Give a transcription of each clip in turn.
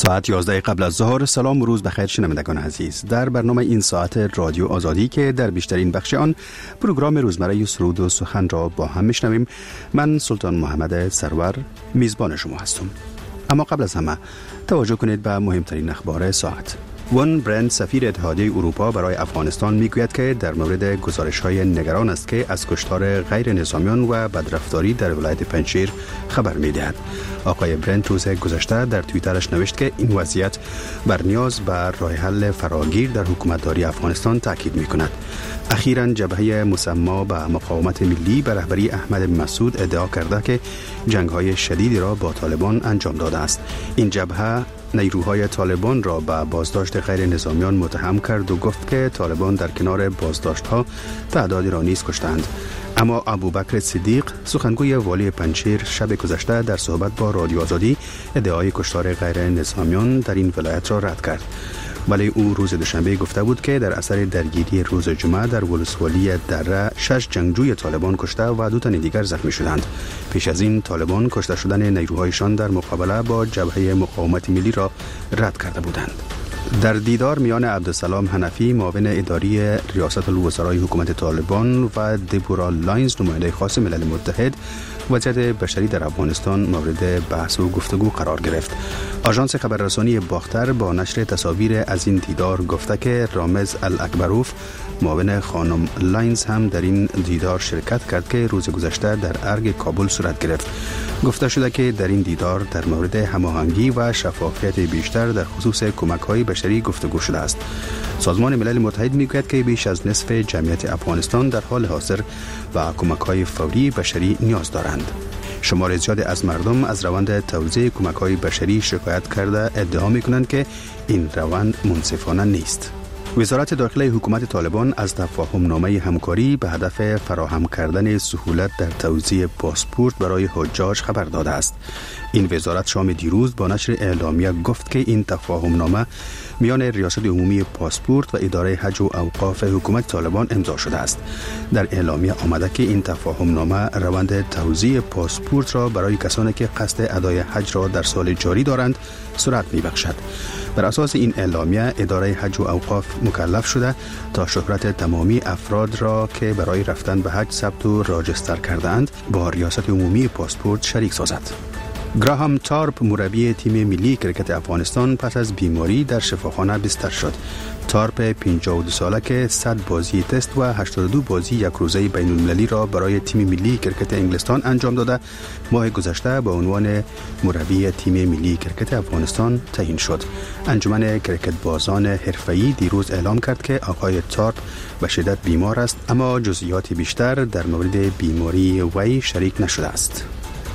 ساعت 11 قبل از ظهر. سلام و روز بخیر شنوندگان عزیز. در برنامه این ساعت رادیو آزادی که در بیشترین بخش آن پروگرام روزمره سرود و سخن را با هم میشنویم، من سلطان محمد سرور میزبان شما هستم. اما قبل از همه توجه کنید به مهمترین اخبار ساعت. وان برند سفیر اتحادیه اروپا برای افغانستان میگوید که در مورد گزارش‌های نگران است که از کشتار غیر نظامیان و بدرفتاری در ولایت پنجشیر خبر می‌دهد. آقای برند روز گذشته در توییترش نوشت که این وضعیت بر نیاز به راه حل فراگیر در حکومتداری افغانستان تاکید می‌کند. اخیراً جبهه مسما به مقاومت ملی به رهبری احمد مسعود ادعا کرده که جنگ‌های شدیدی را با طالبان انجام داده است. این جبهه نیروهای طالبان را به بازداشت غیر نظامیان متهم کرد و گفت که طالبان در کنار بازداشت‌ها تعدادی را نیز کشتند. اما ابوبکر صدیق سخنگوی والی پنجشیر شب گذشته در صحبت با رادیو آزادی ادعای کشتار غیر نظامیان در این ولایت را رد کرد. ولی او روز دوشنبه گفته بود که در اثر درگیری روز جمعه در ولسوالی دره 6 جنگجوی طالبان کشته و 2 تن دیگر زخمی شدند. پیش از این طالبان کشته شدن نیروهایشان در مقابله با جبهه مقاومت ملی را رد کرده بودند. در دیدار میان عبدالسلام حنفی معاون اداری ریاست الوزرای حکومت طالبان و دبورا لاینز نماینده خاص ملل متحد، وضعیت بشری در افغانستان مورد بحث و گفتگو قرار گرفت. آژانس خبررسانی باختر با نشر تصاویر از این دیدار گفته که رامز الاکبروف معاون خانم لاینز هم در این دیدار شرکت کرد که روز گذشته در ارگ کابل صورت گرفت. گفته شده که در این دیدار در مورد هماهنگی و شفافیت بیشتر در خصوص کمک‌های بشری گفتگو شده است. سازمان ملل متحد می‌گوید که بیش از نصف جمعیت افغانستان در حال حاضر به کمک‌های فوری بشری نیاز دارند. شمار زیادی از مردم از روند توزیع کمک‌های بشری شکایت کرده ادعا می‌کنند که این روند منصفانه نیست. وزارت داخلی حکومت طالبان از تفاهم نامه همکاری به هدف فراهم کردن سهولت در توزیع پاسپورت برای حجاج خبر داده است. این وزارت شام دیروز با نشر اعلامیه گفت که این تفاهم نامه میان ریاست عمومی پاسپورت و اداره حج و اوقاف حکومت طالبان امضا شده است. در اعلامیه آمده که این تفاهم نامه روند توزیع پاسپورت را برای کسانی که قصد ادای حج را در سال جاری دارند سرعت می‌بخشد. بر اساس این اعلامیه اداره حج و اوقاف مکلف شده تا شهرت تمامی افراد را که برای رفتن به حج ثبت و راجستر کرده‌اند با ریاست عمومی پاسپورت شریک سازد. گراهام تارپ مربی تیم ملی کرکت افغانستان پس از بیماری در شفاخانه بستر شد. تارپ 52 ساله که 100 بازی تست و 82 بازی یک روزه بین المللی را برای تیم ملی کرکت انگلستان انجام داده، ماه گذشته به عنوان مربی تیم ملی کرکت افغانستان تعیین شد. انجمن کرکت بازان حرفه‌ای دیروز اعلام کرد که آقای تارپ به شدت بیمار است، اما جزئیات بیشتر در مورد بیماری وی شریک نشده است.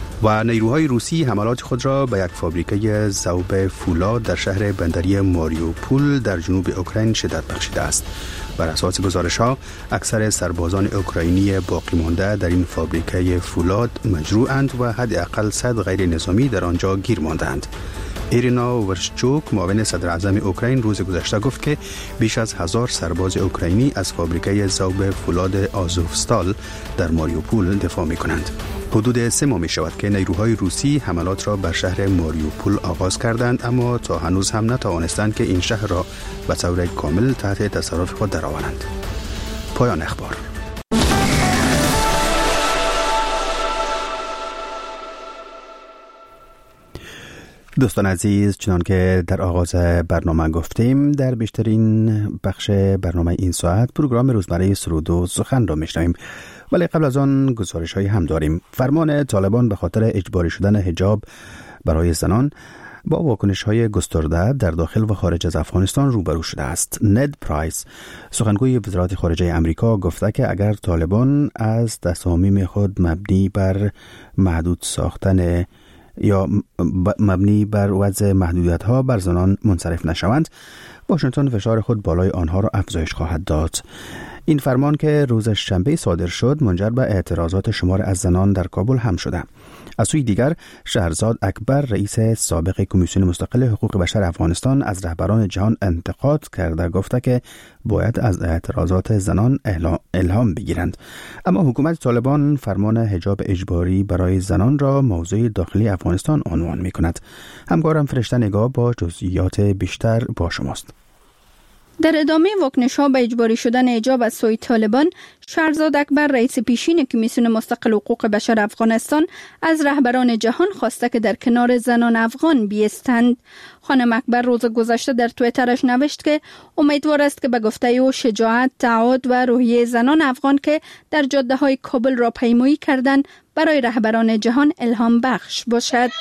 و نیروهای روسی حملات خود را به یک فابریکه ذوب فولاد در شهر بندری ماریوپول در جنوب اوکراین شدت بخشیده است. بر اساس گزارش‌ها اکثر سربازان اوکراینی باقی مانده در این فابریکه فولاد مجروحند و حداقل 100 غیر نظامی در آنجا گیر مانده‌اند. ایرینا ورشچوک معاون صدر اعظم اوکراین روز گذشته گفت که بیش از 1000 سرباز اوکراینی از فابریکه ذوب فولاد آزوفستال در ماریوپول دفاع می‌کنند. حدود 3 ماه می‌شود که نیروهای روسی حملات را بر شهر ماریوپول آغاز کردند، اما تا هنوز هم نتوانستند که این شهر را به طور کامل تحت تصرف خود درآورند. پایان اخبار. دوستان عزیز، چنان که در آغاز برنامه گفتیم، در بیشترین بخش برنامه این ساعت پروگرام روزمره سرود و سخن را میشنویم، ولی قبل از آن گزارش هایی هم داریم. فرمان طالبان به خاطر اجباری شدن حجاب برای زنان با واکنش های گسترده در داخل و خارج از افغانستان روبرو شده است. ند پرایس سخنگوی وزارت خارجه امریکا گفته که اگر طالبان از تصامیم خود مبنی بر محدود ساختن یا مبنی بر وضع محدودیت ها بر زنان منصرف نشوند، واشنگتن فشار خود بالای آنها را افزایش خواهد داد. این فرمان که روز شنبه صادر شد منجر به اعتراضات شمار از زنان در کابل هم شده. از سوی دیگر شهرزاد اکبر رئیس سابق کمیسیون مستقل حقوق بشر افغانستان از رهبران جهان انتقاد کرده گفته که باید از اعتراضات زنان الهام بگیرند. اما حکومت طالبان فرمان حجاب اجباری برای زنان را موضوع داخلی افغانستان عنوان می کند. همکارم فرشته نگاه با جزئیات بیشتر با شماست. در ادامه واکنش‌ها به اجباری شدن حجاب از سوی طالبان، شهرزاد اکبر رئیس پیشین کمیسیون مستقل حقوق بشر افغانستان از رهبران جهان خواسته که در کنار زنان افغان بیستند. خانم اکبر روز گذشته در توییترش نوشت که امیدوار است که به گفته او شجاعت، تعهد و روحیه زنان افغان که در جاده‌های کابل را پیمایی کردند برای رهبران جهان الهام بخش باشد.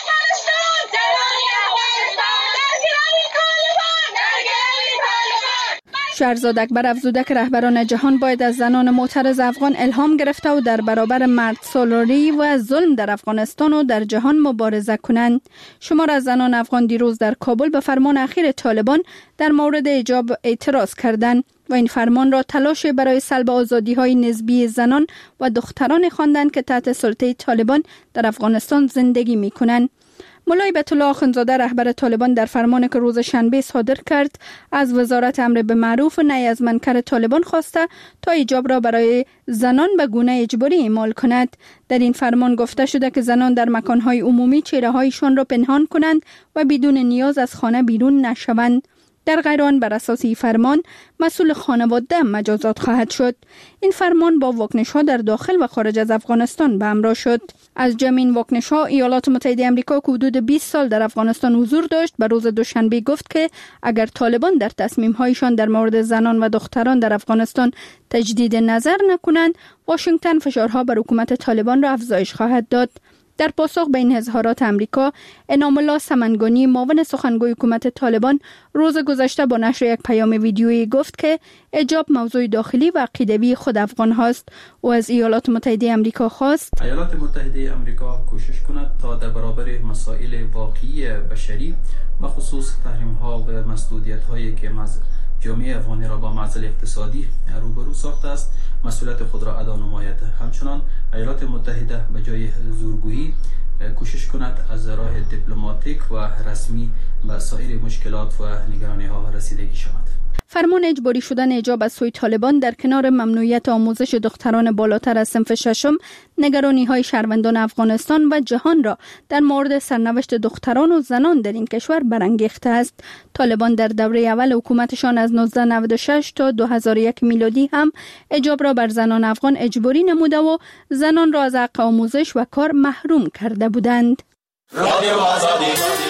شهرزاد اکبر افزوده که رهبران جهان باید از زنان معترض افغان الهام گرفته و در برابر مردسالاری و ظلم در افغانستان و در جهان مبارزه کنند. شمار از زنان افغان دیروز در کابل به فرمان اخیر طالبان در مورد حجاب اعتراض کردند و این فرمان را تلاش برای سلب آزادی‌های نسبی زنان و دختران خواندند که تحت سلطه طالبان در افغانستان زندگی می‌کنند. مولای بیت الله آخوندزاده رهبر طالبان در فرمانی که روز شنبه صادر کرد از وزارت امر به معروف و نهی از منکر طالبان خواسته تا حجاب را برای زنان به گونه اجباری اعمال کند. در این فرمان گفته شده که زنان در مکانهای عمومی چهره‌هایشان را پنهان کنند و بدون نیاز از خانه بیرون نشوند. در غیر آن بر اساس این فرمان مسئول خانواده مجازات خواهد شد. این فرمان با واکنش‌ها در داخل و خارج از افغانستان به همراه شد. از جمع این واکنش‌ها ایالات متحده آمریکا که حدود 20 سال در افغانستان حضور داشت به روز دوشنبه گفت که اگر طالبان در تصمیم‌هایشان در مورد زنان و دختران در افغانستان تجدید نظر نکنند، واشنگتن فشارها بر حکومت طالبان را افزایش خواهد داد. در پاسخ به این اظهارات امریکا، انعام الله سمنگانی معاون سخنگوی حکومت طالبان روز گذشته با نشر یک پیام ویدیویی گفت که حجاب موضوع داخلی و عقیدوی خود افغان هاست و از ایالات متحده آمریکا خواست ایالات متحده آمریکا کوشش کند تا در برابر مسائل واقعی بشری و خصوص تحریم ها و مسدودیت هایی که جامعه افغانی را با معضل اقتصادی روبرو ساخته است مسئولیت خود را ادا نماید. همچنان ایالات متحده به جای زورگویی کوشش کند از راه دیپلماتیک و رسمی به سایر مشکلات و نگرانی ها رسیدگی شود. فرمان اجباری شدن حجاب از سوی طالبان در کنار ممنوعیت آموزش دختران بالاتر از صنف ششم، نگرانی‌های شهروندان افغانستان و جهان را در مورد سرنوشت دختران و زنان در این کشور برانگیخته است. طالبان در دوره اول حکومتشان از 1996 تا 2001 میلادی هم حجاب را بر زنان افغان اجباری نموده و زنان را از حق آموزش و کار محروم کرده بودند. رادیو آزادی.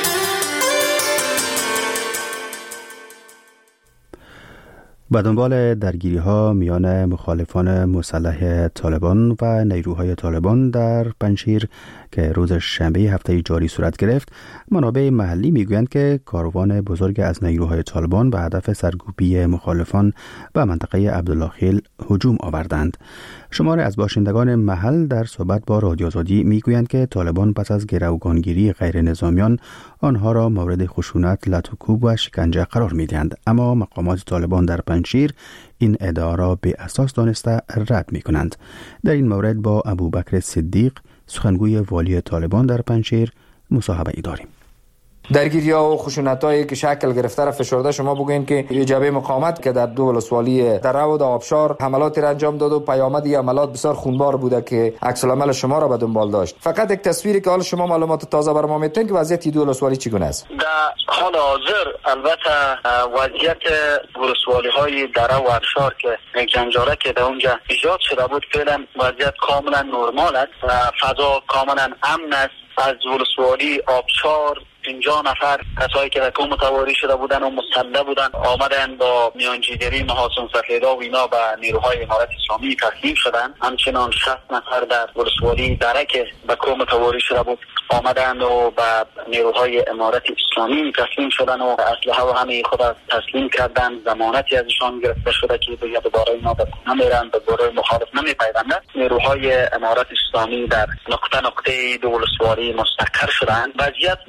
به دنبال درگیری‌ها میان مخالفان مسلح طالبان و نیروهای طالبان در پنجشیر که روز شنبه هفته جاری صورت گرفت، منابع محلی میگویند که کاروان بزرگ از نیروهای طالبان به هدف سرکوبی مخالفان به منطقه عبدالله هجوم آوردند. شماری از باشندگان محل در صحبت با رادیو آزادی میگویند که طالبان پس از گروگانگیری غیر نظامیان آنها را مورد خشونت، لط و کوب و شکنجه قرار میدهند، اما مقامات طالبان در پنجشیر این ادعا را به اساس دانسته رد میکنند. در این مورد با ابوبکر صدیق سخنگوی والی طالبان در پنجشیر مصاحبه ای داریم. درگیری‌ها و خشونت‌هایی که شکل گرفته را فشرده شما بگوین که جبهه مقاومت که در دو ولسوالی دره و آبشار حملاتی را انجام داد و پیامد این حملات بسیار خونبار بوده که عکس العمل شما را به دنبال داشت. فقط یک تصویری که حال شما معلومات تازه بر ما میتین که وضعیت دو ولسوالی چگونه است؟ در حال حاضر البته وضعیت ولسوالی‌های دره و آبشار که جنجاله که در اونجا ایجاد شده بود فعلا وضعیت کاملا نرمال است و فضا کاملا امن است. از ولسوالی آبشار 50 نفر کسایی که رکوم متواری شده بودن و مسلح بودن آمدن با میانجیگری محاسن سفیدا و اینا به نیروهای امارت اسلامی تسلیم شدن. همچنان 60 نفر در ولسوالی دره که به کوم متواری شده بود آمدن و به نیروهای امارت اسلامی تسلیم شدن و اسلحه و همه خود تسلیم کردن. ضمانتی ازشان گرفته شده که دیگه دوباره اینا به نمیرن، به گروه مخالف نمیپیوندن. نیروهای امارت اسلامی در نقطه دو ولسوالی مستقر شدن. وضعیت در کمپ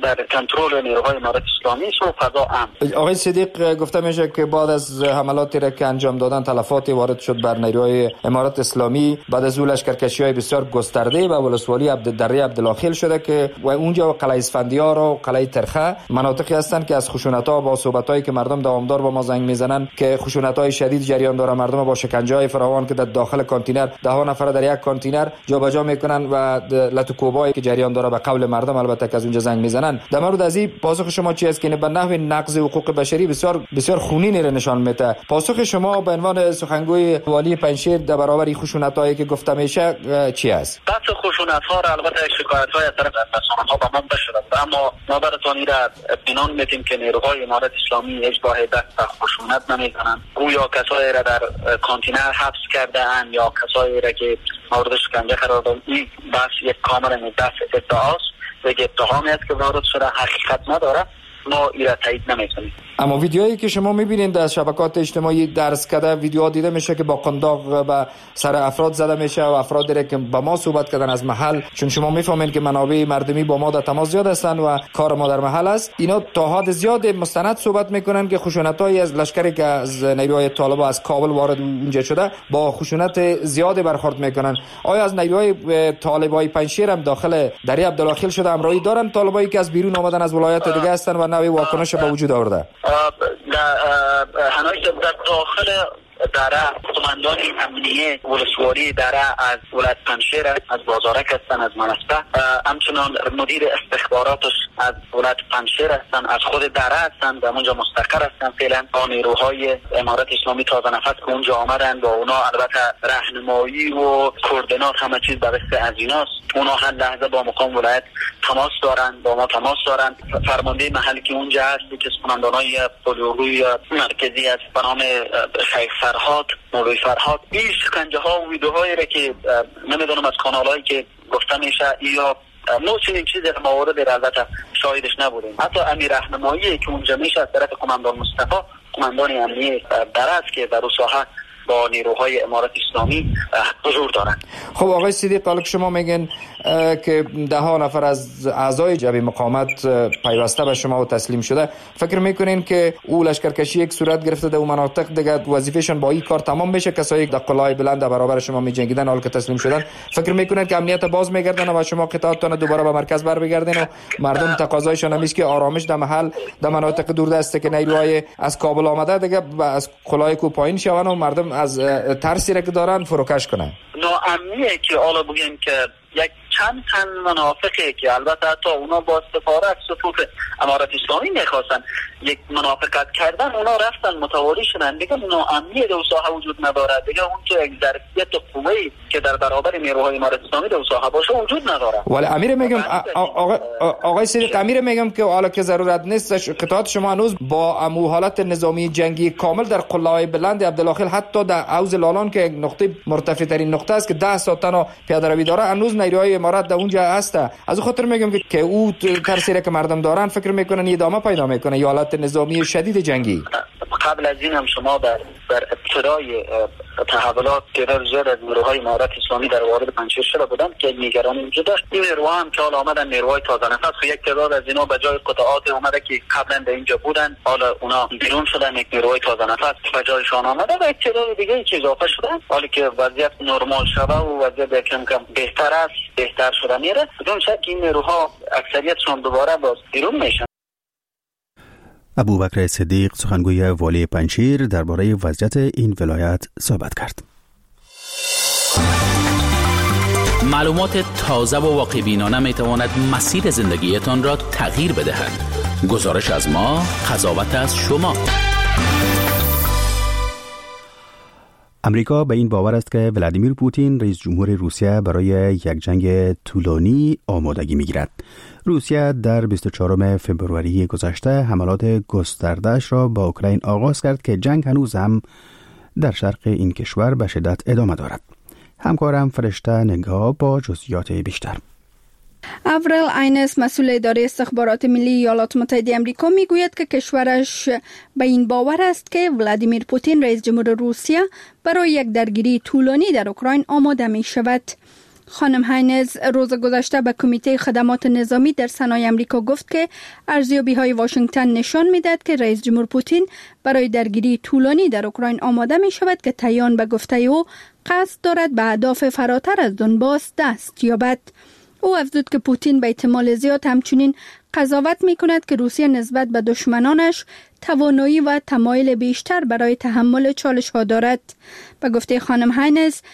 کنترل نیروهای امارت اسلامی است و فضا امن. آقای صدیق، گفته میشه که بعد از حملاتی را که انجام دادن تلفات وارد شد بر نیروهای امارت اسلامی، بعد از اون لشکرکشی‌های بسیار گسترده به ولسوالی دره عبدالله شده که و اونجا قلعه اسفندیار و قلعه ترخه مناطقی هستند که از خشونت‌ها با صحبت‌هایی که مردم دوامدار با ما زنگ میزنن که خشونت‌های شدید جریان داره، مردم با شکنجه‌های فراوان که در داخل کانتینر 10 نفر در یک کانتینر جابجا میکنن و لطوکوبایی که جریان داره به قول مردم البته که از اونجا زنگ میزنن. در مورد از این پاسخ شما چی است که به نحو نقض حقوق بشری بسیار خونین را نشان میده؟ پاسخ شما به عنوان سخنگوی والی پنجشیر در برابر خشونت‌هایی که گفته میشه چی است؟ بحث خشونت‌ها را البته شکایت‌های از طرف رسانه‌ها به ما شده، اما ما براتون را اطمینان میدیم که نیروهای امارت اسلامی هیچ گاه دست به خشونت نمیزنند. گویا کسایی را در کانتینر حبس کرده اند یا کسایی را که مورد شکنجه قرار دادن. این بحث یک کاملا دست ادعاست و یک اتهامی است که وارد شده، حقیقت نداره. ما این را تایید نمی‌کنیم. اما ویدیوهایی که شما می‌بینید در شبکات اجتماعی درس کرده ویدیوها دیده میشه که با قنداق به سر افراد زده میشه و افرادی که با ما صحبت کردن از محل، چون شما میفهمین که منابع مردمی با ما در تماس زیاد هستند و کار ما در محل است، اینا تا حد زیاد مستند صحبت میکنن که خشونت‌های از لشکری که از نیروهای طالبان از کابل وارد اونجا شده با خشونت زیاد برخورد میکنن. آیا از نیروهای طالبای پنجشیر هم داخل دره عبدالله شده همراهی دارن طالبایی که از بیرون آمدن از ولایت دیگه هستن و نوع واکنش به وجود آورده؟ هنوز در داخل دره قماندان امنیه ولسوالی دره از ولایت پنجشیر از بازارک هستن، از منصبه، همچنان مدیر استخباراتش از ولایت پنجشیر هستن، از خود دره هستن، در اونجا مستقر هستن فعلا. با نیروهای امارت اسلامی تازه نفس که اونجا آمدن با اونا البته راهنمایی و کوردینات همه چیز به دست از ایناست. اونا هر لحظه با مقام ولایت تماس دارن، با ما تماس دارن. فرمانده محلی که اونجا هست که قماندانای قلوی مرکزی است به نام شیخ مولوی فرهاد، این شکنجه ها و ویدیوهایی را که نمیدونم از کانالایی که گفته میشه یا نوچنین چیزی را موارد البته شاهدش نبودیم. حتی امیر راهنمایی که اونجا میشه از طرف قماندان مصطفی، قماندان امنیه درست که در ساحه با نیروهای امارت اسلامی حضور دارند. خب آقای صدیق، حالا که شما میگن که 10 نفر از اعضای جبهه مقاومت پیوسته به شما و تسلیم شده، فکر میکنین که او لشکرکشی یک صورت گرفته در اون مناطق دیگه وظیفهشون با این کار تمام بشه؟ کسایی که در قلعه بلند در برابر شما میجنگیدن حال که تسلیم شدن، فکر میکنن که امنیت باز میگردن و شما قطعاتتون دوباره به مرکز بر بگردین و مردم تقاضایشون همیشه که آرامش در محل در مناطق دوردسته که نیروهای از کابل آمده دیگه از قلعه کو پایین شون و مردم از ترسی را که دارن فروکش کنن؟ ناامنیه که حالا بگیم که یک چند تن منافقه که البته حتی اونا با استفاده از صفوف امارت اسلامی میخواستن یک منافقت کردن، اونا رفتن متواری شدن دیگه. ناامنی در ساحه وجود نداره دیگه. اون که یک ظرفیت قوی که در برابر نیروهای امارت اسلامی در ساحه باشه وجود نداره. ولی امیر میگم آقای صدیق، امیر میگم که حالا که ضرورت نیست قطعات شما هنوز با امو حالت نظامی جنگی کامل در قلعه بلند عبدالله حتی در حوض لالان که نقطه مرتفع ترین نقطه است که 10 ساعت پیاده روی داره، هنوز نیروهای امارات در اونجا هست. از خاطر میگم که او ترسیره که مردم دارن فکر میکنن ادامه پیدا میکنه یا حالت نظامی شدید جنگی. قبل از این هم شما در ابتدای تحولات تعداد زیاد از نیروهای امارت اسلامی در وارد پنجشیر شده بودند که نگرانی وجود داشت. این نیروها هم که حالا آمدن نیروهای تازه نفس، یک تعداد از اینا به جای قطعات اومده که قبلا در اینجا بودن حالا اونا بیرون شدن، یک نیروهای تازه نفس به جایشان آمده و یک تعداد دیگه که اضافه شدن. حالا که وضعیت نرمال شده و وضعیت کم کم بهتر است، بهتر شده میره، بدون شک این نیروها اکثریتشون دوباره باز بیرون میشن. ابوبکر صدیق، سخنگوی والی پنجشیر، درباره وضعیت این ولایت صحبت کرد. معلومات تازه و واقع بینانه می تواند مسیر زندگیتان را تغییر بدهد. گزارش از ما، قضاوت از شما. امریکا به این باور است که ولادیمیر پوتین رئیس جمهور روسیه برای یک جنگ طولانی آمادگی می‌گیرد. روسیه در 24 فوریه گذشته حملات گسترده‌اش را با اوکراین آغاز کرد که جنگ هنوز هم در شرق این کشور به شدت ادامه دارد. همکارم فرشته نگاه با جزئیات بیشتر. اورل اینس، مسئول اداره استخبارات ملی ایالات متحده آمریکا، میگوید که کشورش به این باور است که ولادیمیر پوتین رئیس جمهور روسیه برای یک درگیری طولانی در اوکراین آماده می شود. خانم هاینز روز گذشته به کمیته خدمات نظامی در سنای امریکا گفت که ارزیابی‌های واشنگتن نشان می‌دهد که رئیس جمهور پوتین برای درگیری طولانی در اوکراین آماده می‌شود که طیان به گفته او قصد دارد به اهداف فراتر از دونباس دست یابد. او افزود که پوتین به احتمال زیاد همچنین قضاوت می‌کند که روسیه نسبت به دشمنانش توانایی و تمایل بیشتر برای تحمل چالش‌ها دارد. به گفته خانم هاینز،